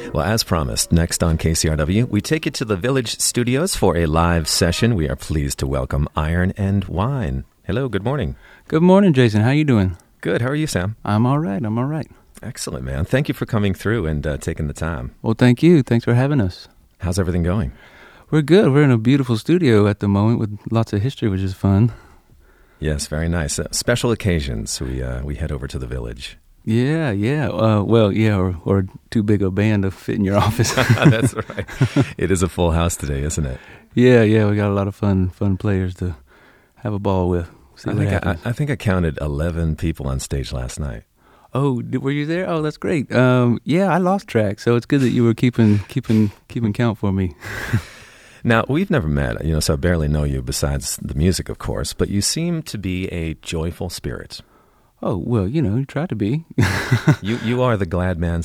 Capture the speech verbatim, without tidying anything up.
Well, as promised, next on K C R W, we take you to the Village Studios for a live session. We are pleased to welcome Iron and Wine. Hello, good morning. Good morning, Jason. How you doing? Good. How are you, Sam? I'm all right. I'm all right. Excellent, man. Thank you for coming through and uh, taking the time. Well, thank you. Thanks for having us. How's everything going? We're good. We're in a beautiful studio at the moment with lots of history, which is fun. Yes, very nice. Uh, special occasions, we uh, we head over to the Village. Yeah, yeah. Uh, well, yeah, or, or too big a band to fit in your office. That's right. It is a full house today, isn't it? Yeah, yeah. We got a lot of fun, fun players to have a ball with. See I what think happens. I, I think I counted eleven people on stage last night. Oh, did- were you there? Oh, that's great. Um, yeah, I lost track, so it's good that you were keeping, keeping, keeping count for me. Now, we've never met, you know, so I barely know you besides the music, of course, but you seem to be a joyful spirit. Oh, well, you know, you try to be. You you are the glad man